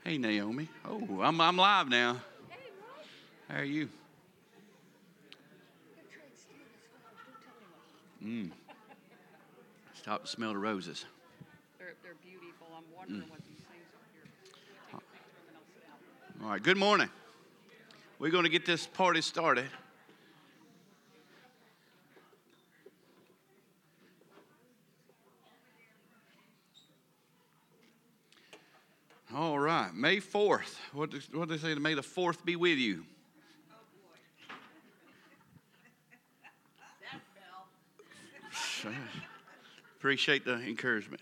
Hey, Naomi. Oh, I'm live now. How are you? Stop to smell the roses. They're beautiful. I'm wondering what these things are here. Take a picture and then I'll sit down. All right, good morning. We're going to get this party started. All right, May 4th. What did they say? May the 4th be with you. Oh, boy. That fell. Appreciate the encouragement.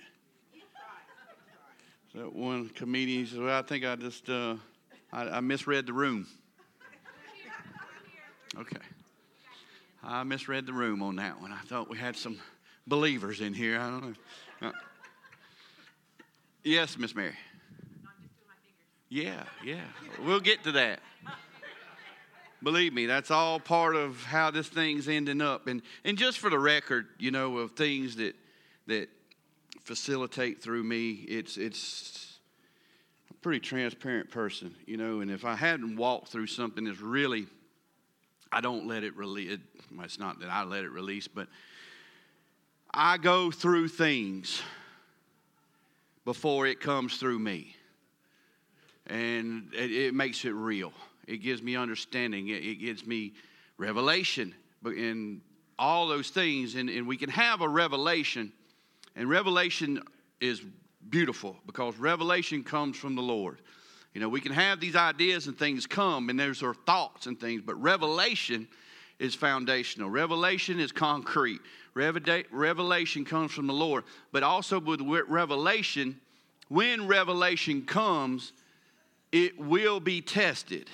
That one comedian said, well, I think I just, I misread the room. Okay. I misread the room on that one. I thought we had some believers in here. I don't know. Yes, Miss Mary. Yeah. We'll get to that. Believe me, that's all part of how this thing's ending up. And just for the record, you know, of things that facilitate through me, it's a pretty transparent person, you know, and if I hadn't walked through something that's really, I don't let it release. It's not that I let it release, but I go through things before it comes through me. And it makes it real. It gives me understanding. It gives me revelation. And all those things. And we can have a revelation. And revelation is beautiful because revelation comes from the Lord. You know, we can have these ideas and things come. And there's our thoughts and things. But revelation is foundational. Revelation is concrete. Revelation comes from the Lord. But also with revelation, when revelation comes, it will be tested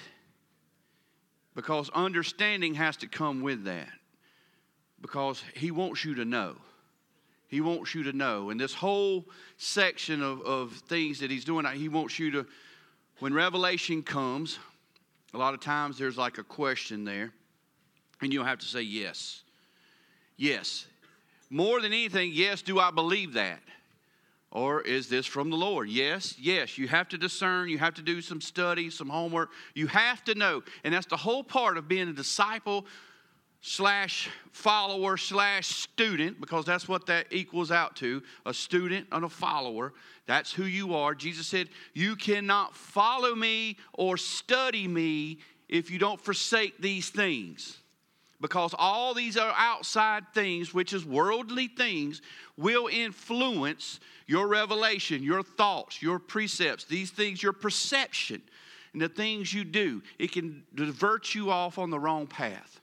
because understanding has to come with that because he wants you to know. He wants you to know. And this whole section of things that he's doing, he wants you to, when revelation comes, a lot of times there's like a question there and you'll have to say yes. Yes. More than anything, yes, do I believe that? Or is this from the Lord? Yes. You have to discern. You have to do some study, some homework. You have to know. And that's the whole part of being a disciple / follower / student, because that's what that equals out to, a student and a follower. That's who you are. Jesus said, you cannot follow me or study me if you don't forsake these things. Because all these are outside things, which is worldly things, will influence your revelation, your thoughts, your precepts, these things, your perception, and the things you do. It can divert you off on the wrong path.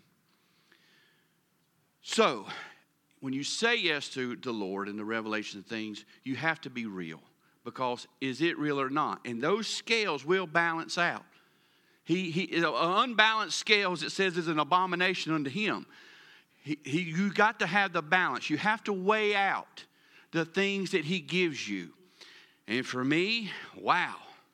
So, when you say yes to the Lord and the revelation of things, you have to be real. Because is it real or not? And those scales will balance out. Unbalanced scales, it says, is an abomination unto him. You got to have the balance. You have to weigh out the things that he gives you. And for me, wow,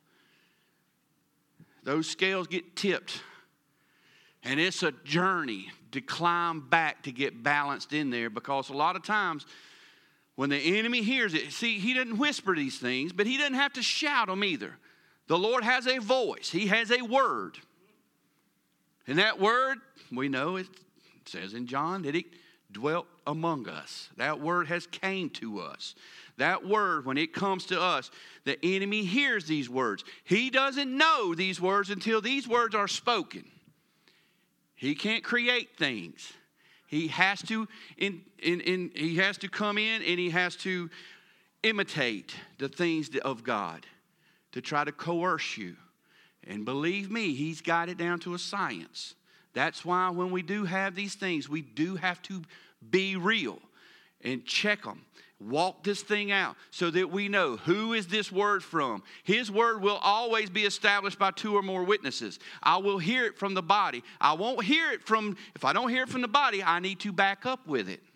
those scales get tipped. And it's a journey to climb back to get balanced in there, because a lot of times when the enemy hears it, see, he doesn't whisper these things, but he doesn't have to shout them either. The Lord has a voice. He has a word. And that word, we know it says in John that it dwelt among us. That word has came to us. That word, when it comes to us, the enemy hears these words. He doesn't know these words until these words are spoken. He can't create things. He has to he has to come in and he has to imitate the things of God to try to coerce you. And believe me, he's got it down to a science. That's why when we do have these things, we do have to be real and check them. Walk this thing out so that we know who is this word from. His word will always be established by 2 or more witnesses. I will hear it from the body. I won't hear it from, if I don't hear it from the body, I need to back up with it.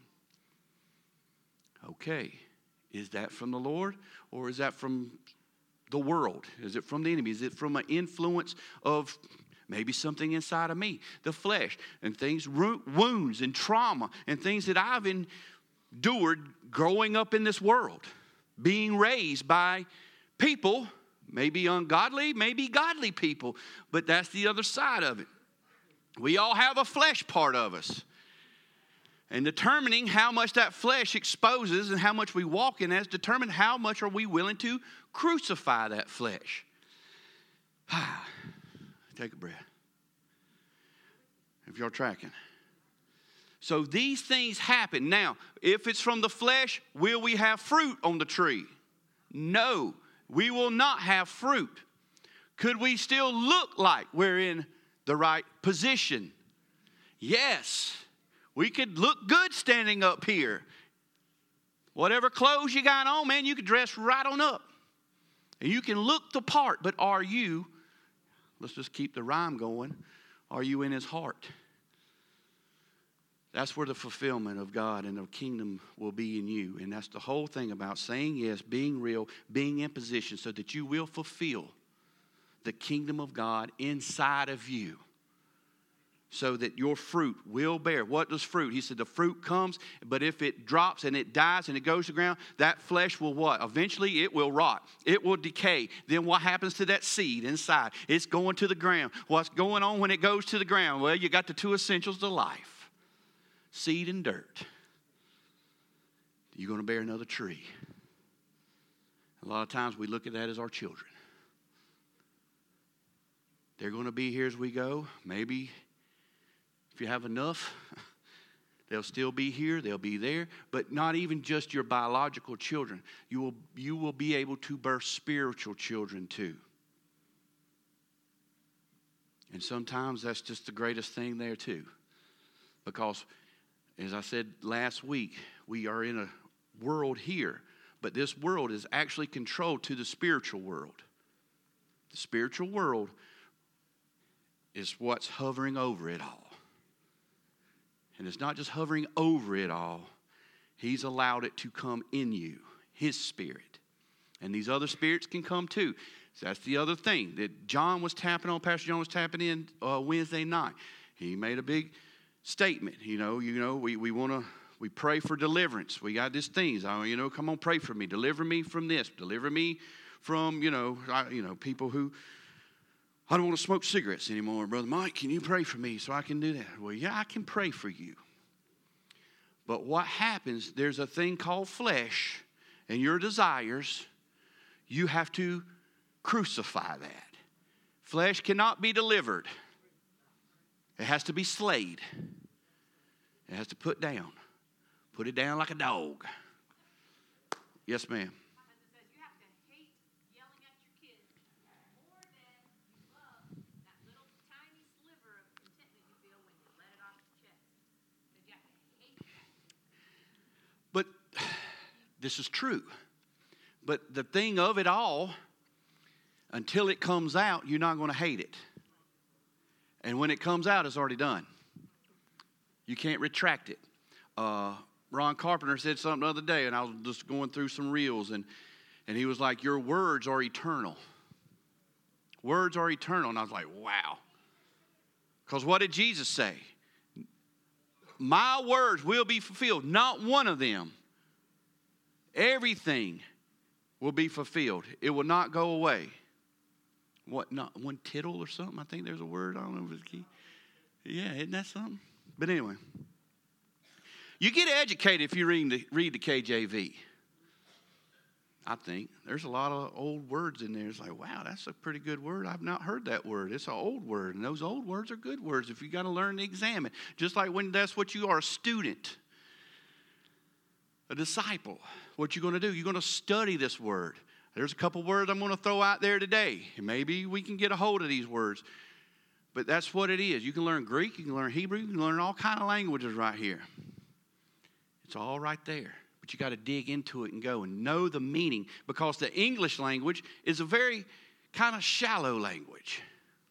Okay, is that from the Lord or is that from the world? Is it from the enemy? Is it from an influence of maybe something inside of me, the flesh, and things, wounds and trauma and things that I've endured growing up in this world, being raised by people Maybe ungodly, maybe godly people, but that's the other side of it. We all have a flesh part of us. And determining how much that flesh exposes and how much we walk in has determined how much are we willing to crucify that flesh. Take a breath. If you're tracking. So these things happen. Now, if it's from the flesh, will we have fruit on the tree? No, we will not have fruit. Could we still look like we're in the right position? Yes. We could look good standing up here. Whatever clothes you got on, man, you could dress right on up. And you can look the part, but are you, let's just keep the rhyme going, are you in his heart? That's where the fulfillment of God and the kingdom will be in you. And that's the whole thing about saying yes, being real, being in position so that you will fulfill the kingdom of God inside of you. So that your fruit will bear. What does fruit? He said the fruit comes, but if it drops and it dies and it goes to the ground, that flesh will what? Eventually it will rot. It will decay. Then what happens to that seed inside? It's going to the ground. What's going on when it goes to the ground? Well, you got the two essentials to life. Seed and dirt. You're going to bear another tree. A lot of times we look at that as our children. They're going to be here as we go. Maybe if you have enough, they'll still be here, they'll be there, but not even just your biological children. You will be able to birth spiritual children too. And sometimes that's just the greatest thing there too. Because, as I said last week, we are in a world here, but this world is actually controlled to the spiritual world. The spiritual world is what's hovering over it all. And it's not just hovering over it all. He's allowed it to come in you, his spirit. And these other spirits can come too. So that's the other thing that Pastor John was tapping in Wednesday night. He made a big statement. We pray for deliverance. We got these things. Come on, pray for me. Deliver me from this. Deliver me from, people who, I don't want to smoke cigarettes anymore. Brother Mike, can you pray for me so I can do that? Well, yeah, I can pray for you. But what happens, there's a thing called flesh and your desires. You have to crucify that. Flesh cannot be delivered. It has to be slayed. It has to put down. Put it down like a dog. Yes, ma'am. But this is true. But the thing of it all, until it comes out, you're not going to hate it. And when it comes out, it's already done. You can't retract it. Ron Carpenter said something the other day, and I was just going through some reels, and he was like, your words are eternal. Words are eternal. And I was like, wow. Because what did Jesus say? My words will be fulfilled. Not one of them. Everything will be fulfilled. It will not go away. What, not one tittle or something? I think there's a word. I don't know if it's key. Yeah, isn't that something? But anyway. You get educated if you read the KJV. I think. There's a lot of old words in there. It's like, wow, that's a pretty good word. I've not heard that word. It's an old word. And those old words are good words if you got to learn to examine. Just like when that's what you are, a student, a disciple. What you're going to do, you're going to study this word. There's a couple words I'm going to throw out there today. And maybe we can get a hold of these words. But that's what it is. You can learn Greek. You can learn Hebrew. You can learn all kind of languages right here. It's all right there. But you got to dig into it and go and know the meaning, because the English language is a very kind of shallow language.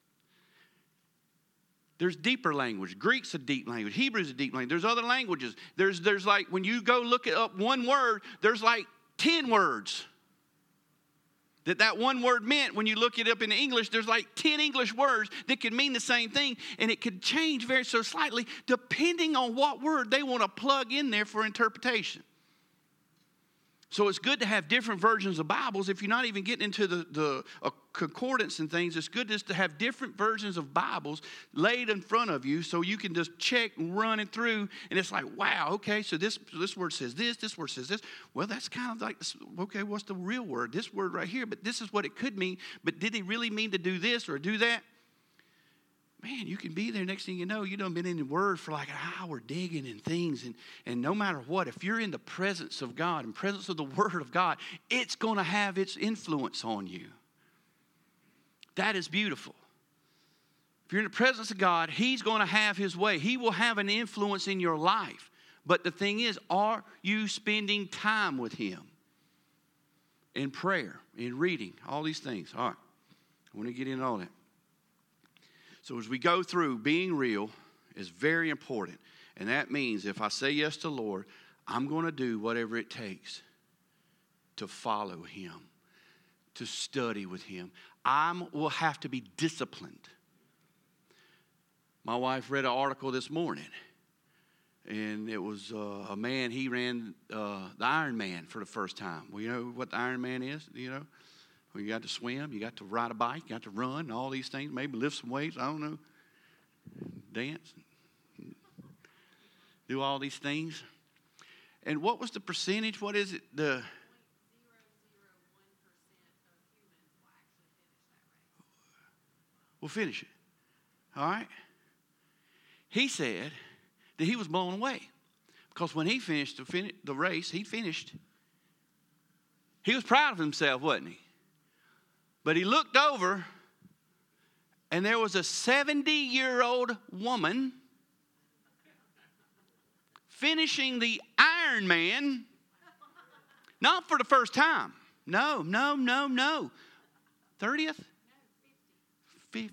There's deeper language. Greek's a deep language. Hebrew's a deep language. There's other languages. There's like, when you go look up one word, there's like 10 words that one word meant. When you look it up in English, there's like 10 English words that could mean the same thing, and it could change very so slightly depending on what word they want to plug in there for interpretation. So it's good to have different versions of Bibles. If you're not even getting into the concordance and things, it's good just to have different versions of Bibles laid in front of you so you can just check and run it through. And it's like, wow, okay, so this word says this word says this. Well, that's kind of like, okay, what's the real word? This word right here, but this is what it could mean. But did he really mean to do this or do that? Man, you can be there. Next thing you know, you done been in the Word for like an hour digging in things. And no matter what, if you're in the presence of God and presence of the Word of God, it's going to have its influence on you. That is beautiful. If you're in the presence of God, He's going to have His way. He will have an influence in your life. But the thing is, are you spending time with Him? In prayer, in reading, all these things. All right, I want to get into all that. So as we go through, being real is very important. And that means if I say yes to the Lord, I'm going to do whatever it takes to follow Him, to study with Him. I will have to be disciplined. My wife read an article this morning. And it was a man, he ran the Ironman for the first time. Well, you know what the Ironman is? You know? Well, you got to swim, you got to ride a bike, you got to run, and all these things. Maybe lift some weights, I don't know. Dance. Do all these things. And what was the percentage? What is it? 0.001% of humans will finish it. All right? He said that he was blown away. Because when he finished the race, he finished. He was proud of himself, wasn't he? But he looked over, and there was a 70-year-old woman finishing the Ironman, not for the first time. No. 30th? 50th.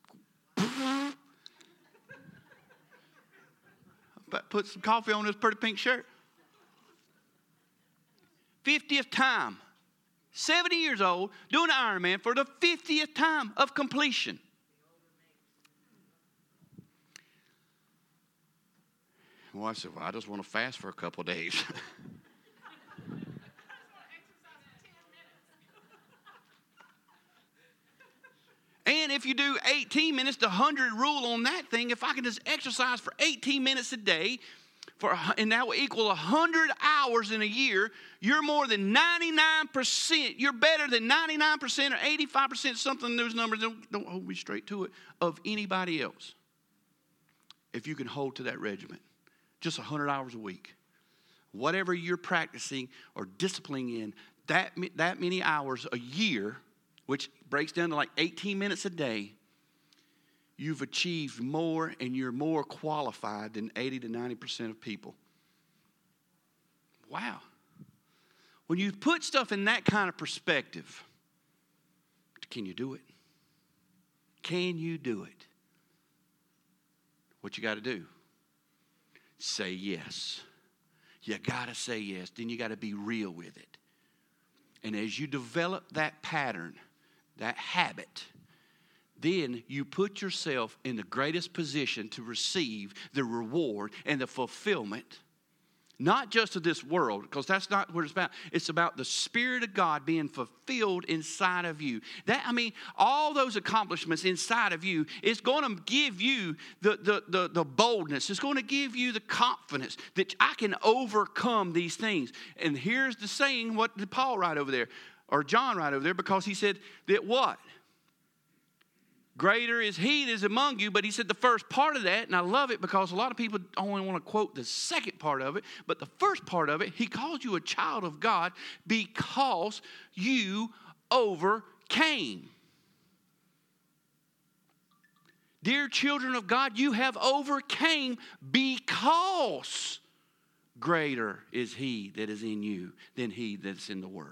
Put some coffee on this pretty pink shirt. 50th time. 70 years old, doing an Ironman for the 50th time of completion. Well, I said, I just want to fast for a couple of days. And if you do 18 minutes, the 100 rule on that thing, if I can just exercise for 18 minutes a day, and that will equal 100 hours in a year, you're more than 99%. You're better than 99% or 85%, something in those numbers, don't hold me straight to it, of anybody else. If you can hold to that regimen. Just 100 hours a week. Whatever you're practicing or disciplining in, that many hours a year, which breaks down to like 18 minutes a day, you've achieved more and you're more qualified than 80 to 90% of people. Wow. When you put stuff in that kind of perspective, can you do it? Can you do it? What you got to do? Say yes. You got to say yes. Then you got to be real with it. And as you develop that pattern, that habit, then you put yourself in the greatest position to receive the reward and the fulfillment, not just of this world, because that's not what it's about. It's about the Spirit of God being fulfilled inside of you. All those accomplishments inside of you is going to give you the boldness. It's going to give you the confidence that I can overcome these things. And here's the saying, what did Paul write over there, or John write over there, because he said that what? Greater is He that is among you. But he said the first part of that, and I love it because a lot of people only want to quote the second part of it. But the first part of it, He calls you a child of God because you overcame. Dear children of God, you have overcame because greater is He that is in you than he that's in the world.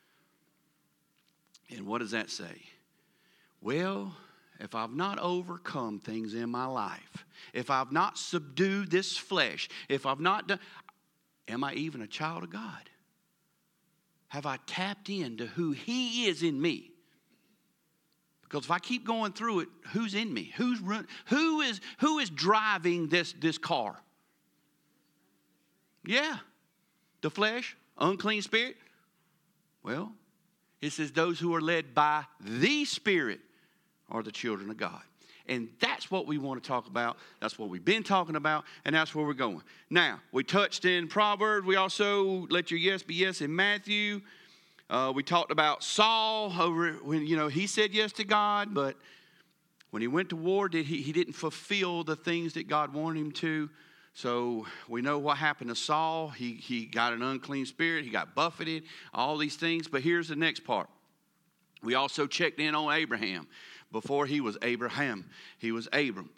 And what does that say? Well, if I've not overcome things in my life, if I've not subdued this flesh, if I've not done, am I even a child of God? Have I tapped into who He is in me? Because if I keep going through it, who's in me? Who is driving this car? Yeah, the flesh, unclean spirit. Well, it says those who are led by the Spirit are the children of God. And that's what we want to talk about. That's what we've been talking about, and that's where we're going. Now, we touched in Proverbs. We also let your yes be yes in Matthew. We talked about Saul over when, he said yes to God, but when he went to war, he didn't fulfill the things that God wanted him to. So we know what happened to Saul. He got an unclean spirit. He got buffeted, all these things. But here's the next part. We also checked in on Abraham. Before he was Abraham, he was Abram.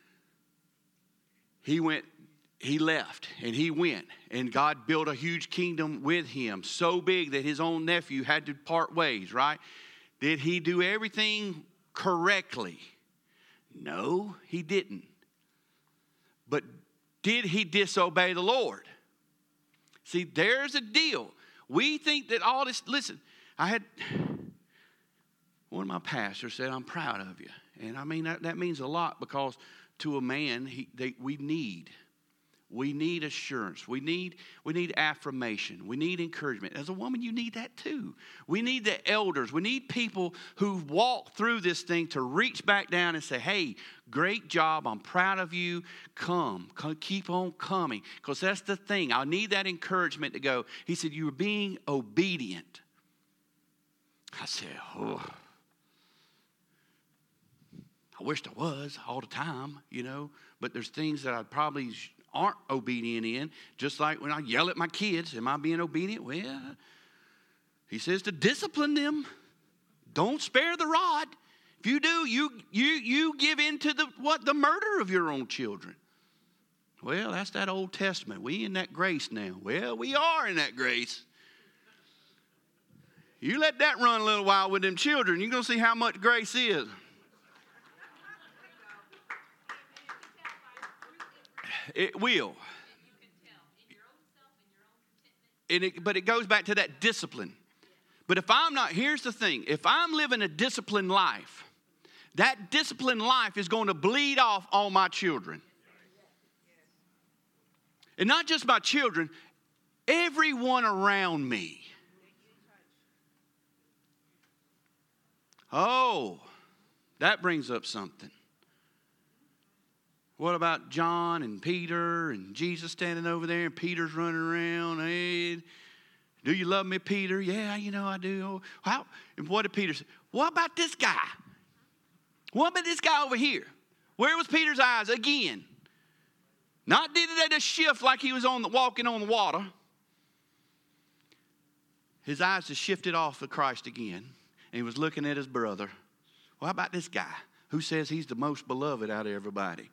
He left, and he went, and God built a huge kingdom with him, so big that his own nephew had to part ways, right? Did he do everything correctly? No, he didn't. But did he disobey the Lord? See, there's a deal. We think that all this, listen, I had one of my pastors said, I'm proud of you. And I mean, that means a lot, because to a man, we need assurance. We need affirmation. We need encouragement. As a woman, you need that too. We need the elders. We need people who walk through this thing to reach back down and say, hey, great job. I'm proud of you. Come keep on coming. Because that's the thing. I need that encouragement to go. He said, you were being obedient. I said, oh, I wished I was all the time, but there's things that I probably aren't obedient in. Just like when I yell at my kids, am I being obedient? Well, he says to discipline them. Don't spare the rod. If you do, you give in to the murder of your own children. Well, that's that Old Testament. We in that grace now. Well, we are in that grace. You let that run a little while with them children, you're going to see how much grace is. It will. But it goes back to that discipline. But if I'm not, here's the thing. If I'm living a disciplined life, that disciplined life is going to bleed off on my children. And not just my children, everyone around me. Oh, that brings up something. What about John and Peter and Jesus standing over there and Peter's running around? Hey, do you love me, Peter? Yeah, I do. How? And what did Peter say? What about this guy? What about this guy over here? Where was Peter's eyes again? Not did they just shift like he was walking on the water. His eyes just shifted off of Christ again. And he was looking at his brother. Well, how about this guy who says he's the most beloved out of everybody?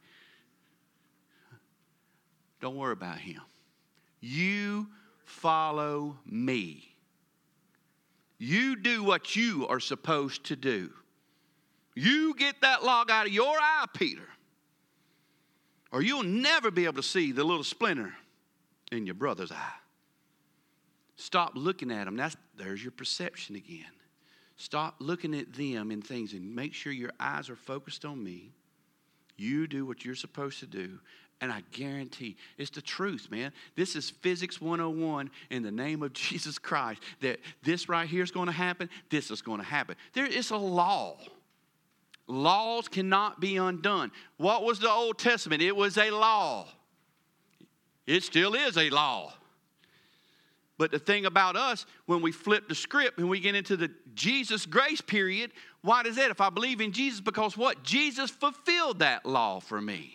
Don't worry about him. You follow me. You do what you are supposed to do. You get that log out of your eye, Peter, or you'll never be able to see the little splinter in your brother's eye. Stop looking at them. There's your perception again. Stop looking at them and things and make sure your eyes are focused on me. You do what you're supposed to do. And I guarantee it's the truth, man. This is physics 101 in the name of Jesus Christ. That this right here is going to happen. This is going to happen. There is a law. Laws cannot be undone. What was the Old Testament? It was a law. It still is a law. But the thing about us, when we flip the script and we get into the Jesus grace period, why does that? If I believe in Jesus, because what? Jesus fulfilled that law for me.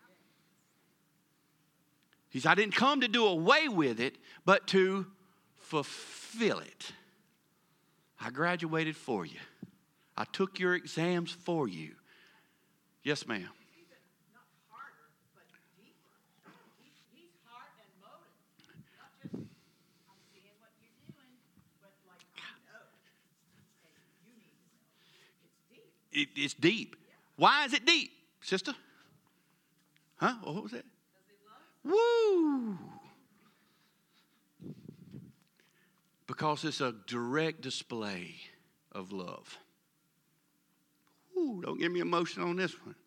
He said, I didn't come to do away with it, but to fulfill it. I graduated for you. I took your exams for you. Yes, ma'am. Not harder, but deeper. He's heart and motive. Not just, I'm seeing what you're doing, but like, I know. And you need to know. It's deep. It's deep. Yeah. Why is it deep, sister? Huh? What was that? Woo! Because it's a direct display of love. Woo, don't get me emotional on this one.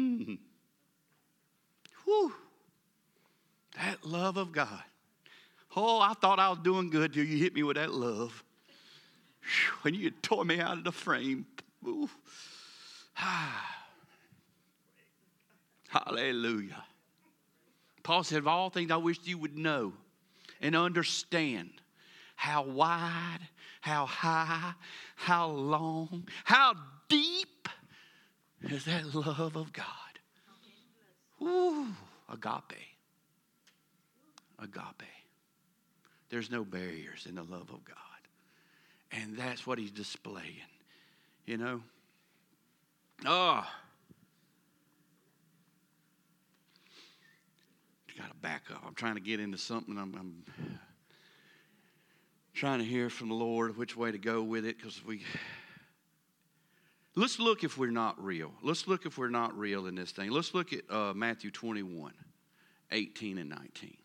Woo! That love of God. Oh, I thought I was doing good till you hit me with that love. When you tore me out of the frame. Ooh. Hallelujah. Paul said, of all things I wish you would know and understand how wide, how high, how long, how deep is that love of God. Ooh, agape. Agape. There's no barriers in the love of God. And that's what he's displaying. You know? Oh. Got to back up. I'm trying to get into something. I'm trying to hear from the Lord which way to go with it, because let's look if we're not real. Let's look if we're not real in this thing. Let's look at Matthew 21, 18 and 19.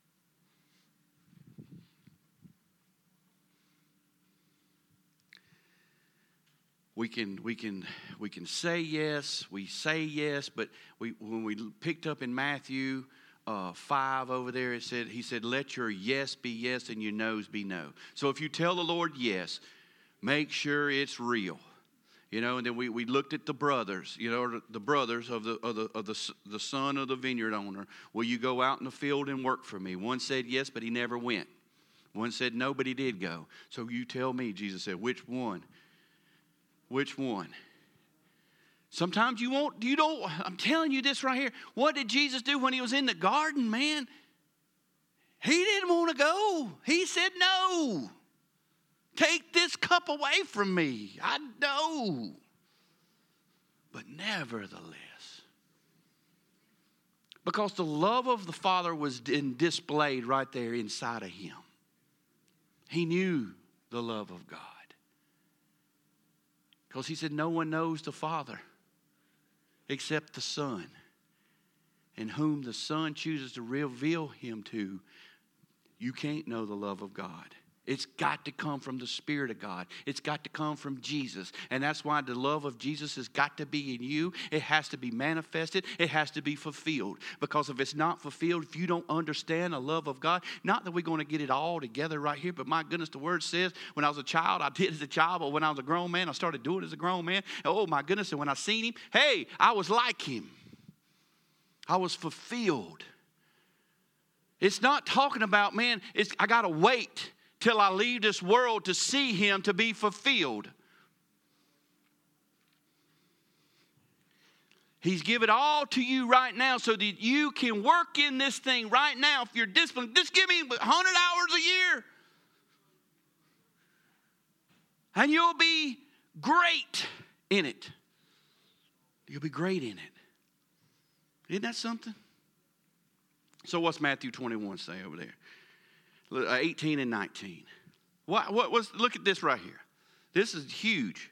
We can say yes. We say yes, but when we picked up in Matthew 5 over there, he said, let your yes be yes and your no's be no. So if you tell the Lord yes, make sure it's real. You know, and then we looked at the brothers, you know, the brothers of the son of the vineyard owner. Will you go out in the field and work for me? One said yes, but he never went. One said no, but he did go. So you tell me, Jesus said, which one? Which one? Sometimes you don't, I'm telling you this right here. What did Jesus do when he was in the garden, man? He didn't want to go. He said, no. Take this cup away from me. I know. But nevertheless, because the love of the Father was displayed right there inside of him. He knew the love of God. Because he said, no one knows the Father except the Son. And whom the Son chooses to reveal him to, you can't know the love of God. It's got to come from the Spirit of God. It's got to come from Jesus. And that's why the love of Jesus has got to be in you. It has to be manifested. It has to be fulfilled. Because if it's not fulfilled, if you don't understand the love of God, not that we're going to get it all together right here, but my goodness, the Word says, when I was a child, I did as a child, but when I was a grown man, I started doing it as a grown man. Oh my goodness, and when I seen him, hey, I was like him. I was fulfilled. It's not talking about, man, I got to wait till I leave this world to see him to be fulfilled. He's given all to you right now so that you can work in this thing right now. If you're disciplined, just give me 100 hours a year. And you'll be great in it. You'll be great in it. Isn't that something? So what's Matthew 21 say over there? 18 and 19. Look at this right here. This is huge.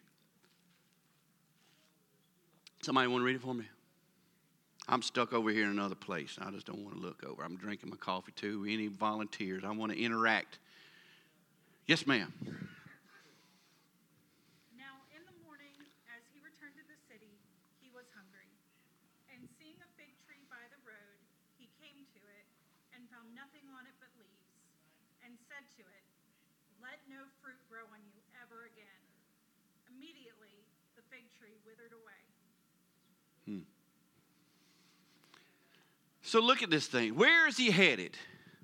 Somebody want to read it for me? I'm stuck over here in another place. I just don't want to look over. I'm drinking my coffee too. Any volunteers? I want to interact. Yes, ma'am. Now in the morning, as he returned to the city, he was hungry. And seeing a fig tree by the road, he came to it and found nothing on it but leaves. And said to it, let no fruit grow on you ever again. Immediately, the fig tree withered away. So look at this thing. Where is he headed?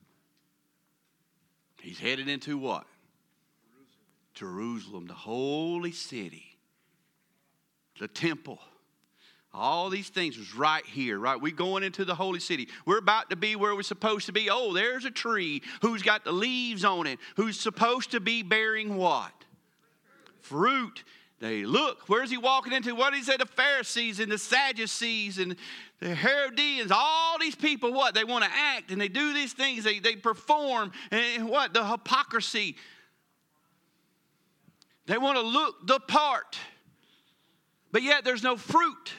He's headed into what? Jerusalem, the holy city, the temple. All these things was right here, right? We're going into the holy city. We're about to be where we're supposed to be. Oh, there's a tree who's got the leaves on it, who's supposed to be bearing what? Fruit. They look, where's he walking into? What did he say? The Pharisees and the Sadducees and the Herodians, all these people, what? They want to act and they do these things. They perform. And what? The hypocrisy. They want to look the part. But yet there's no fruit.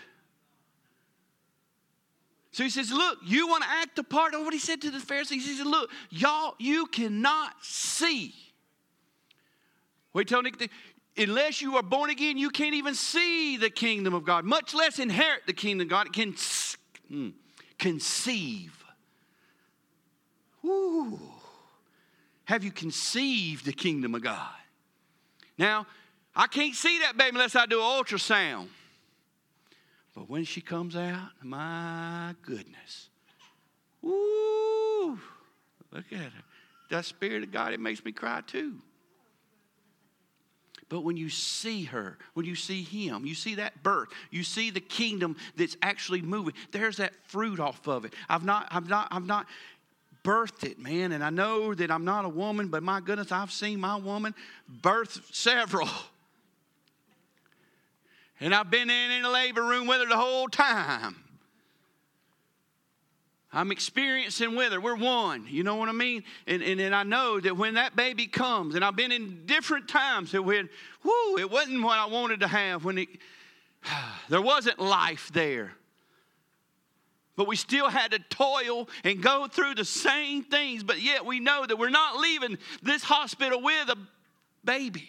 So he says, look, you want to act the part of what he said to the Pharisees. He said, look, y'all, you cannot see. Wait till Nick, unless you are born again, you can't even see the kingdom of God, much less inherit the kingdom of God. It can conceive. Woo. have you conceived the kingdom of God? Now, I can't see that baby unless I do an ultrasound. But when she comes out, my goodness. Woo! Look at her. That Spirit of God, it makes me cry too. But when you see her, when you see him, you see that birth, you see the kingdom that's actually moving. There's that fruit off of it. I've not birthed it, man. And I know that I'm not a woman, but my goodness, I've seen my woman birth several. And I've been in the labor room with her the whole time. I'm experiencing with her. We're one. You know what I mean? And I know that when that baby comes, and I've been in different times that when, it wasn't what I wanted to have. There wasn't life there. But we still had to toil and go through the same things. But yet we know that we're not leaving this hospital with a baby.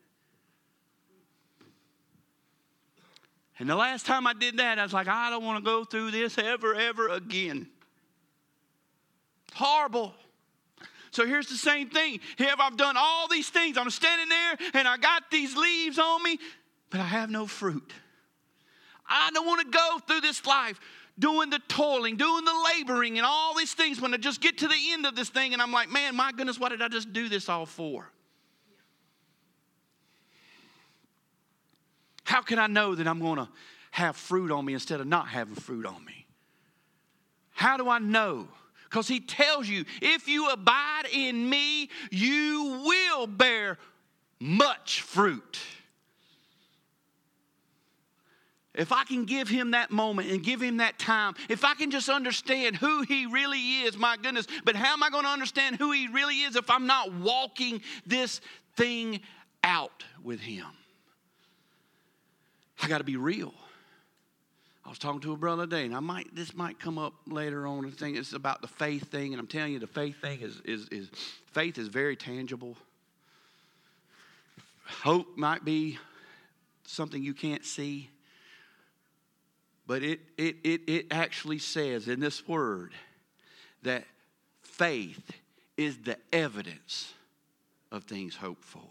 And the last time I did that, I was like, I don't want to go through this ever again. Horrible. So here's the same thing. Here I've done all these things. I'm standing there and I got these leaves on me, but I have no fruit. I don't want to go through this life doing the toiling, doing the laboring and all these things when I just get to the end of this thing and I'm like, man, my goodness, what did I just do this all for? How can I know that I'm going to have fruit on me instead of not having fruit on me? How do I know? Because he tells you, if you abide in me, you will bear much fruit. If I can give him that moment and give him that time, if I can just understand who he really is, my goodness. But how am I going to understand who he really is if I'm not walking this thing out with him? I got to be real. I was talking to a brother today, and this might come up later on. I think it's about the faith thing, and I'm telling you, the faith thing is faith is very tangible. Hope might be something you can't see, but it actually says in this word that faith is the evidence of things hoped for.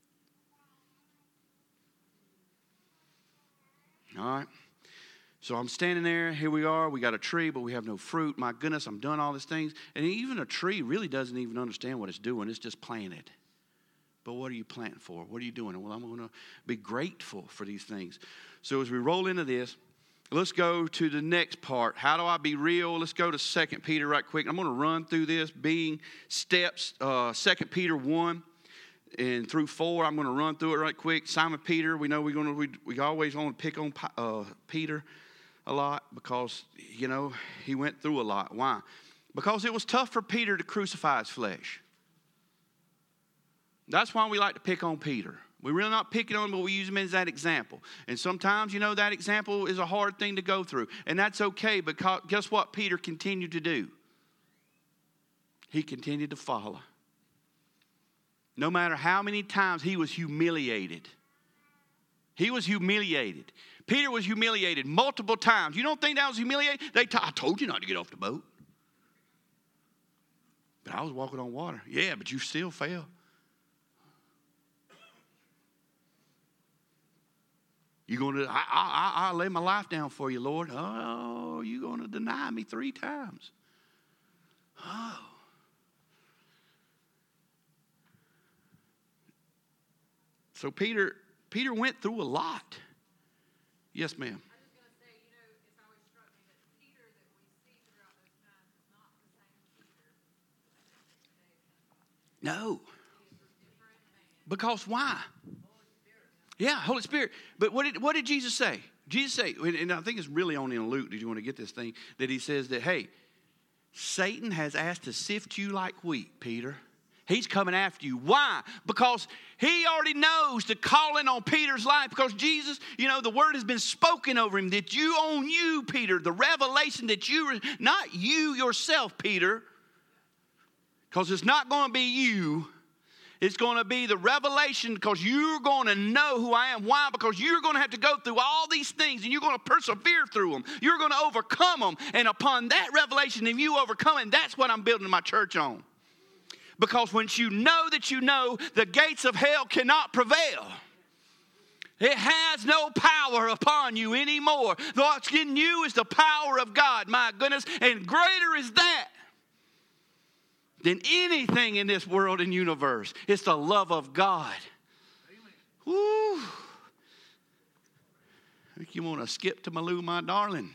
All right. So I'm standing there. Here we are. We got a tree, but we have no fruit. My goodness, I'm doing all these things. And even a tree really doesn't even understand what it's doing. It's just planted. But what are you planting for? What are you doing? Well, I'm going to be grateful for these things. So as we roll into this, let's go to the next part. How do I be real? Let's go to 2 Peter right quick. I'm going to run through this being steps. 2 Peter 1. And through 4, I'm going to run through it right quick. Simon Peter, we know we always want to pick on Peter a lot because, he went through a lot. Why? Because it was tough for Peter to crucify his flesh. That's why we like to pick on Peter. We're really not picking on him, but we use him as that example. And sometimes, that example is a hard thing to go through. And that's okay, because guess what Peter continued to do? He continued to follow. No matter how many times he was humiliated. He was humiliated. Peter was humiliated multiple times. You don't think that was humiliating? I told you not to get off the boat. But I was walking on water. Yeah, but you still fell. You're going to, I'll lay my life down for you, Lord. Oh, you're going to deny me 3 times. Oh. So Peter went through a lot. Yes, ma'am. I was just going to say, it's always struck me that Peter that we see throughout those times is not the same Peter. No. Because why? Yeah, Holy Spirit. But what did Jesus say? Jesus say, and I think it's really only in Luke, did you want to get this thing, that he says that, hey, Satan has asked to sift you like wheat, Peter. He's coming after you. Why? Because he already knows the calling on Peter's life. Because Jesus, the word has been spoken over him that on you, Peter, the revelation that not you yourself, Peter. Because it's not going to be you. It's going to be the revelation because you're going to know who I am. Why? Because you're going to have to go through all these things and you're going to persevere through them. You're going to overcome them. And upon that revelation, if you overcome it, that's what I'm building my church on. Because once you know that you know, the gates of hell cannot prevail. It has no power upon you anymore. What's in you is the power of God, my goodness. And greater is that than anything in this world and universe. It's the love of God. Woo. You want to skip to Malou, my darling?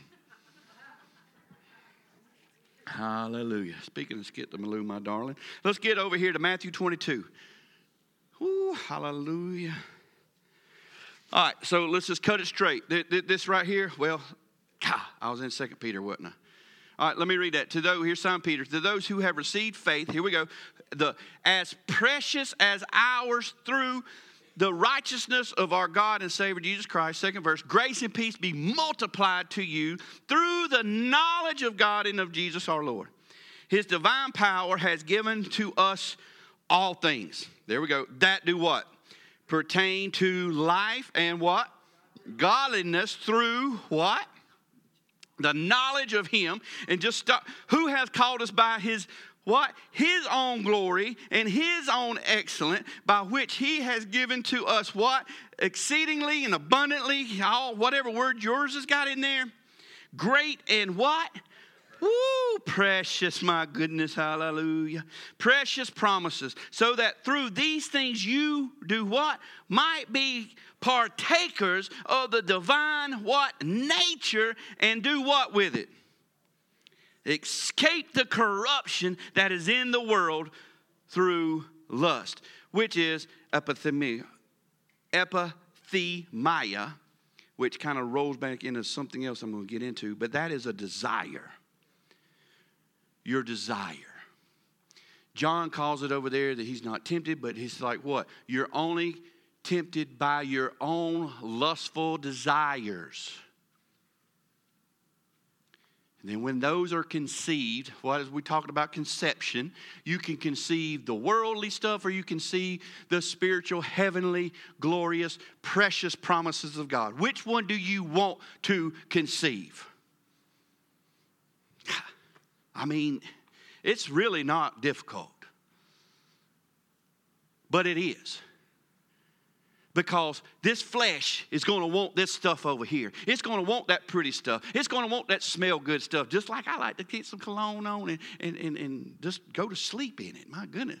Hallelujah. Speaking of skip to Malou, my darling, let's get over here to Matthew 22. Woo, hallelujah. All right, so let's just cut it straight. This right here, well, I was in 2 Peter, wasn't I? All right, let me read that. To those, here's Simon Peter. To those who have received faith, here we go. As precious as ours through the righteousness of our God and Savior Jesus Christ. Second verse. Grace and peace be multiplied to you through the knowledge of God and of Jesus our Lord. His divine power has given to us all things. There we go. That do what? Pertain to life and what? Godliness through what? The knowledge of Him. And just stop. Who has called us by His what? His own glory and His own excellence, by which He has given to us what? Exceedingly and abundantly, all whatever word yours has got in there. Great and what? Woo, precious, my goodness, hallelujah. Precious promises, so that through these things you do what? Might be partakers of the divine what? Nature, and do what with it? Escape the corruption that is in the world through lust, which is epithemia, which kind of rolls back into something else I'm going to get into, but that is a desire. Your desire. John calls it over there that he's not tempted, but he's like what? You're only tempted by your own lustful desires. And then when those are conceived, what is we talking about conception? You can conceive the worldly stuff, or you can see the spiritual, heavenly, glorious, precious promises of God. Which one do you want to conceive? I mean, it's really not difficult. But it is. Because this flesh is going to want this stuff over here. It's going to want that pretty stuff. It's going to want that smell good stuff. Just like I like to get some cologne on and just go to sleep in it. My goodness.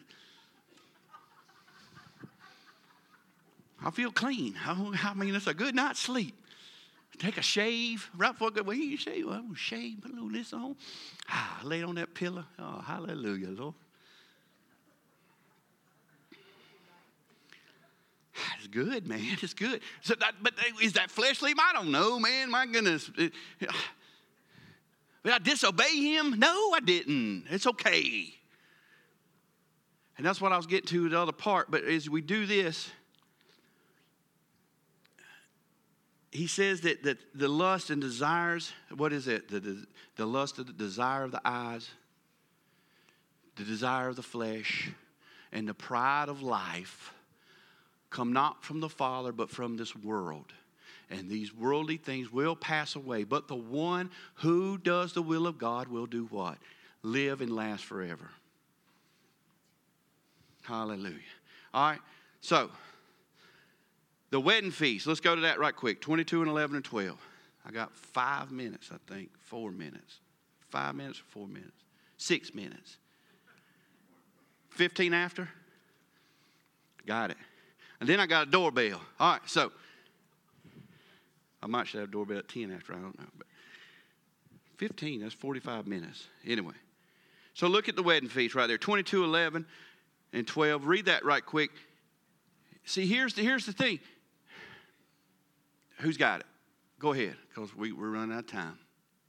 I feel clean. I mean, it's a good night's sleep. Take a shave right before I go. Well, you shave. Well, I'm going to shave. Put a little this on. Lay on that pillow. Oh, hallelujah, Lord. It's good, man. It's good. So but is that flesh sleep? I don't know, man. My goodness. Did I disobey Him? No, I didn't. It's okay. And that's what I was getting to the other part. But as we do this, he says that the lust and desires, what is it? The lust of the desire of the eyes, the desire of the flesh, and the pride of life come not from the Father, but from this world. And these worldly things will pass away. But the one who does the will of God will do what? Live and last forever. Hallelujah. All right. So, the wedding feast. Let's go to that right quick. 22 and 11 and 12. I got 5 minutes, I think. 4 minutes. 5 minutes or 4 minutes? 6 minutes. 15 after? Got it. And then I got a doorbell. All right, so I might should have a doorbell at 10 after, I don't know. But 15, that's 45 minutes. Anyway, so look at the wedding feast right there. 22, 11, and 12. Read that right quick. See, here's the thing. Who's got it? Go ahead, because we're running out of time.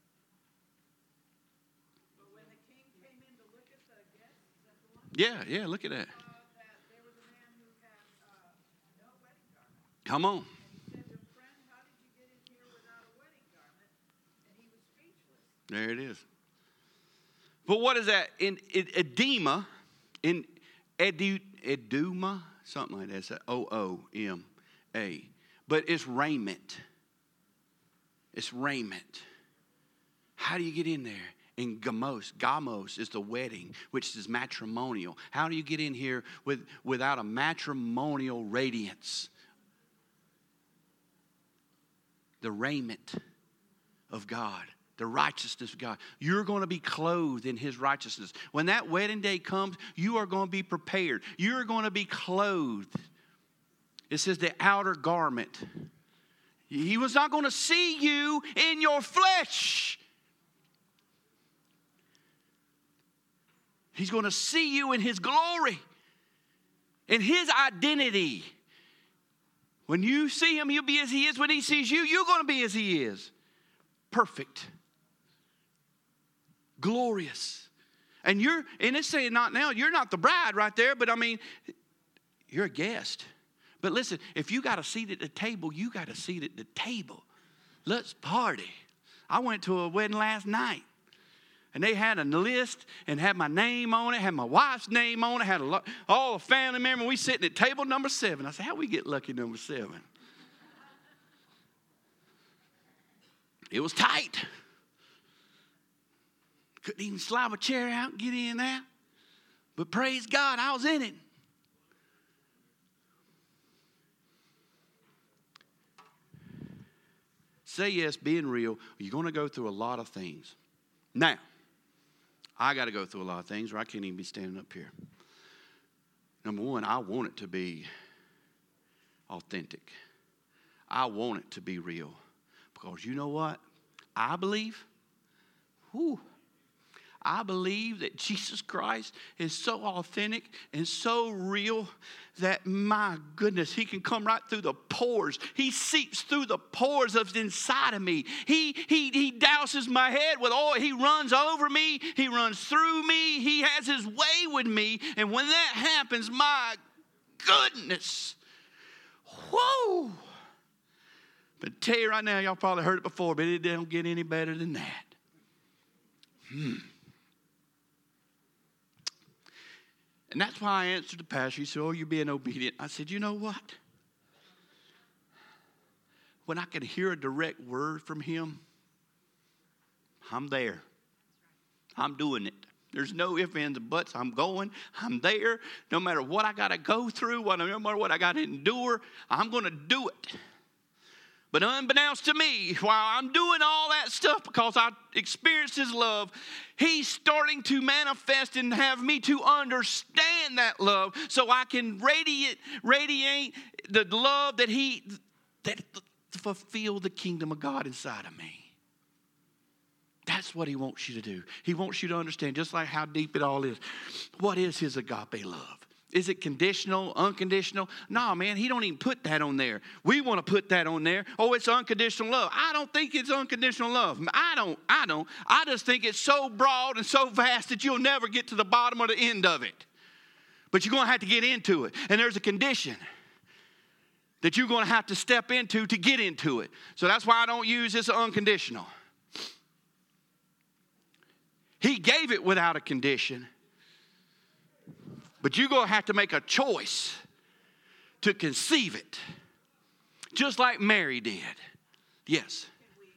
But when the king came in to look at the guests, is that the one? Yeah, look at that. That there was a man who had no wedding garment. Come on. And he said to a friend, how did you get in here without a wedding garment? And he was speechless. There it is. But what is that? In edema, in eduma, something like that. It's O-O-M-A. But it's raiment. It's raiment. How do you get in there? And gamos is the wedding, which is matrimonial. How do you get in here without a matrimonial radiance? The raiment of God, the righteousness of God. You're going to be clothed in his righteousness. When that wedding day comes, you are going to be prepared. You're going to be clothed. It says the outer garment. He was not going to see you in your flesh. He's going to see you in his glory, in his identity. When you see him, he'll be as he is. When he sees you, you're going to be as he is. Perfect. Glorious. And it's saying not now, you're not the bride right there, but I mean, you're a guest. But listen, if you got a seat at the table, you got a seat at the table. Let's party. I went to a wedding last night. And they had a list and had my name on it, had my wife's name on it, had all the family members. We sitting at table number 7. I said, how we get lucky number 7? It was tight. Couldn't even slide a chair out and get in there. But praise God, I was in it. Say yes, being real. You're going to go through a lot of things. Now, I got to go through a lot of things or I can't even be standing up here. Number one, I want it to be authentic. I want it to be real. Because you know what? I believe that Jesus Christ is so authentic and so real that, my goodness, he can come right through the pores. He seeps through the pores of inside of me. He douses my head with oil. He runs over me. He runs through me. He has his way with me. And when that happens, my goodness, whoa. But I tell you right now, y'all probably heard it before, but it don't get any better than that. And that's why I answered the pastor. He said, oh, you're being obedient. I said, you know what? When I can hear a direct word from him, I'm there. I'm doing it. There's no ifs, ands, or buts. I'm going. I'm there. No matter what I got to go through, no matter what I got to endure, I'm going to do it. But unbeknownst to me, while I'm doing all that stuff because I experienced his love, he's starting to manifest and have me to understand that love so I can radiate the love that fulfill the kingdom of God inside of me. That's what he wants you to do. He wants you to understand just like how deep it all is. What is his agape love? Is it conditional, unconditional? No, man, he don't even put that on there. We want to put that on there. Oh, it's unconditional love. I don't think it's unconditional love. I don't. I just think it's so broad and so vast that you'll never get to the bottom or the end of it. But you're going to have to get into it. And there's a condition that you're going to have to step into to get into it. So that's why I don't use this unconditional. He gave it without a condition. But you're going to have to make a choice to conceive it. Just like Mary did. Yes. Can we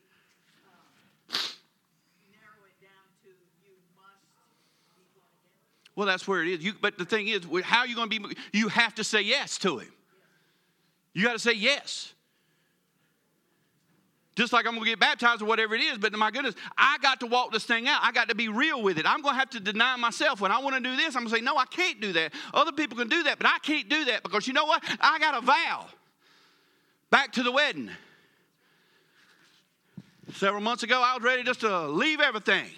narrow it down to you must be born again? Well, that's where it is. But the thing is, how are you going to be? You have to say yes to him. You got to say yes. Just like I'm going to get baptized or whatever it is. But my goodness, I got to walk this thing out. I got to be real with it. I'm going to have to deny myself. When I want to do this, I'm going to say, no, I can't do that. Other people can do that, but I can't do that because you know what? I got a vow. Back to the wedding. Several months ago, I was ready just to leave everything.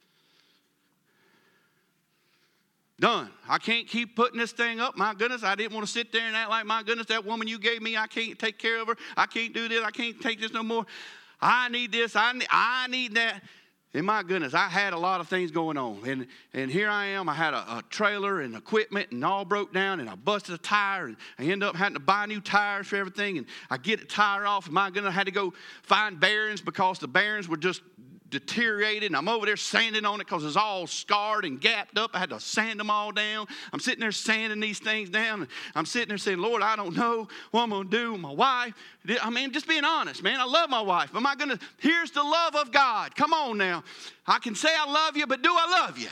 Done. I can't keep putting this thing up. My goodness, I didn't want to sit there and act like, my goodness, that woman you gave me, I can't take care of her. I can't do this. I can't take this no more. I need this. I need that. And my goodness, I had a lot of things going on. And here I am. I had a trailer and equipment and all broke down. And I busted a tire. And I ended up having to buy new tires for everything. And I get the tire off. And my goodness, I had to go find bearings because the bearings were just deteriorated, and I'm over there sanding on it because it's all scarred and gapped up. I had to sand them all down. I'm sitting there sanding these things down. And I'm sitting there saying, Lord, I don't know what I'm going to do with my wife. I mean, just being honest, man. I love my wife. Am I going to? Here's the love of God. Come on now. I can say I love you, but do I love you?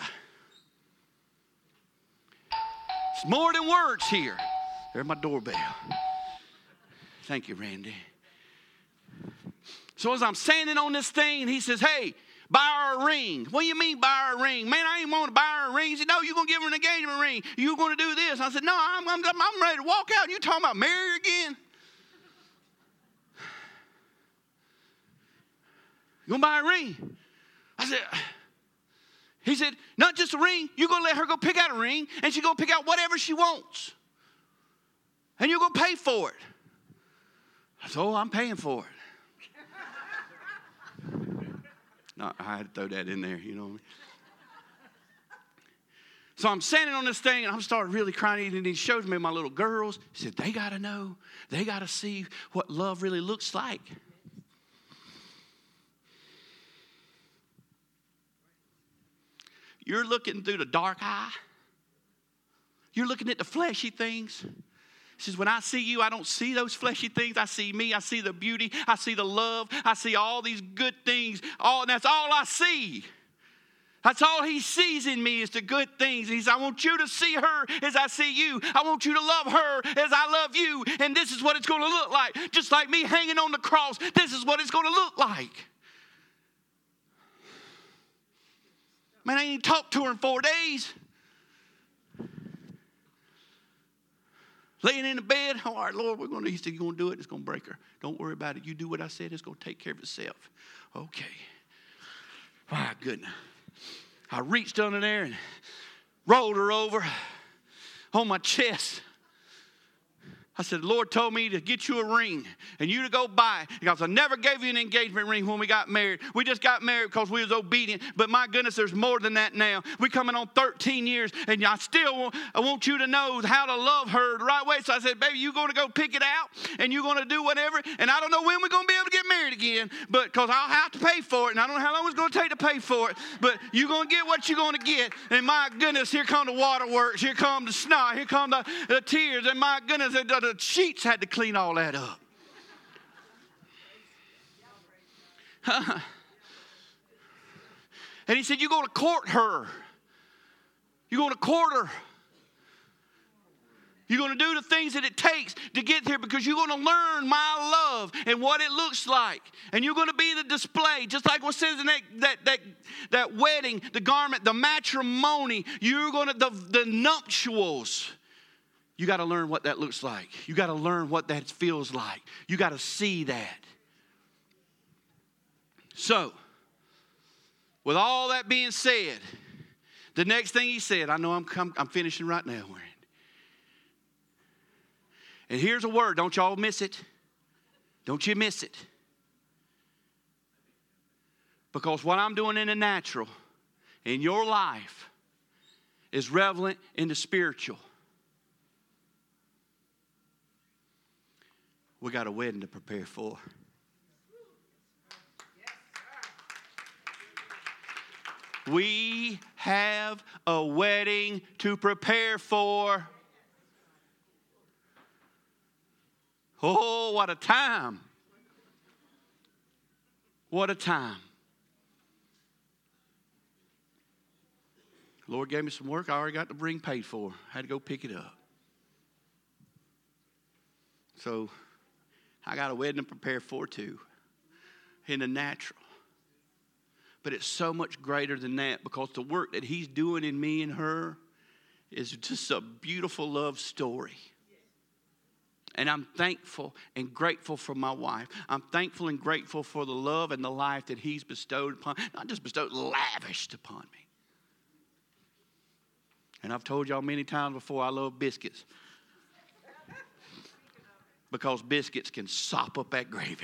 It's more than words here. There's my doorbell. Thank you, Randy. So as I'm standing on this thing, and he says, hey, buy her a ring. What do you mean buy her a ring? Man, I ain't want to buy her a ring. He said, no, you're going to give her an engagement ring. You're going to do this. I said, no, I'm ready to walk out. You talking about marry her again? You going to buy a ring? I said, he said, not just a ring. You're going to let her go pick out a ring, and she's going to pick out whatever she wants. And you're going to pay for it. I said, oh, I'm paying for it. No, I had to throw that in there, you know what I mean? So I'm standing on this thing, and I'm starting really crying, and he shows me my little girls. He said, they got to know. They got to see what love really looks like. You're looking through the dark eye. You're looking at the fleshy things. He says, when I see you, I don't see those fleshy things. I see me. I see the beauty. I see the love. I see all these good things. That's all I see. That's all he sees in me is the good things. He says, I want you to see her as I see you. I want you to love her as I love you. And this is what it's going to look like. Just like me hanging on the cross, this is what it's going to look like. Man, I ain't talked to her in 4 days. Laying in the bed, all right, Lord, he said, you're going to do it, it's going to break her. Don't worry about it. You do what I said, it's going to take care of itself. Okay. My goodness. I reached under there and rolled her over on my chest. I said, the Lord told me to get you a ring and you to go buy it because I never gave you an engagement ring when we got married. We just got married because we was obedient. But my goodness, there's more than that now. We're coming on 13 years and I want you to know how to love her the right way. So I said, baby, you're going to go pick it out and you're going to do whatever. And I don't know when we're going to be able to get married again, but because I'll have to pay for it. And I don't know how long it's going to take to pay for it. But you're going to get what you're going to get. And my goodness, here come the waterworks. Here come the snot. Here come the tears. And my goodness, the sheets had to clean all that up. And he said, you're going to court her. You're going to court her. You're going to do the things that it takes to get here because you're going to learn my love and what it looks like. And you're going to be the display, just like what says in that wedding, the garment, the matrimony. You're going to, the nuptials. You got to learn what that looks like. You got to learn what that feels like. You got to see that. So, with all that being said, the next thing he said, I know I'm finishing right now, Randy. And here's a word. Don't y'all miss it. Don't you miss it. Because what I'm doing in the natural, in your life, is relevant in the spiritual. We got a wedding to prepare for. We have a wedding to prepare for. Oh, what a time. What a time. The Lord gave me some work. I already got the ring paid for. I had to go pick it up. So, I got a wedding to prepare for too, in the natural. But it's so much greater than that because the work that he's doing in me and her is just a beautiful love story. And I'm thankful and grateful for my wife. I'm thankful and grateful for the love and the life that he's bestowed upon, not just bestowed, lavished upon me. And I've told y'all many times before, I love biscuits. Because biscuits can sop up that gravy.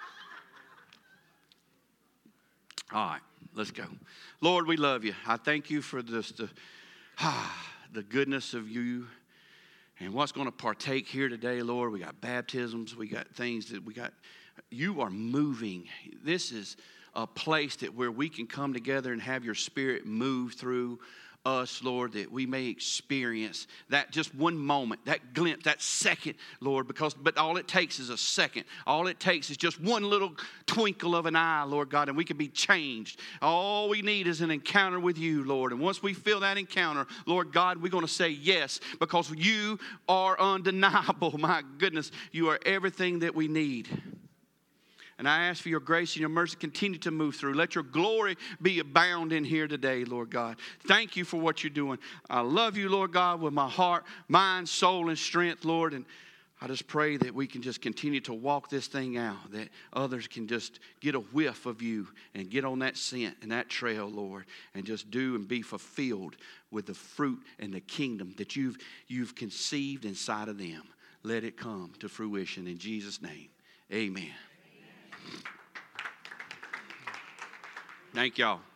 All right, let's go. Lord, we love you. I thank you for this, the goodness of you and what's going to partake here today, Lord. We got baptisms. We got things that we got. You are moving. This is a place that where we can come together and have your Spirit move through us, Lord, that we may experience that just one moment, that glimpse, that second, Lord, but all it takes is a second. All it takes is just one little twinkle of an eye, Lord God, and we can be changed. All we need is an encounter with you, Lord. And once we feel that encounter, Lord God, we're going to say yes, because you are undeniable. My goodness, you are everything that we need. And I ask for your grace and your mercy continue to move through. Let your glory be abound in here today, Lord God. Thank you for what you're doing. I love you, Lord God, with my heart, mind, soul, and strength, Lord. And I just pray that we can just continue to walk this thing out, that others can just get a whiff of you and get on that scent and that trail, Lord, and just do and be fulfilled with the fruit and the kingdom that you've conceived inside of them. Let it come to fruition in Jesus' name. Amen. Thank y'all.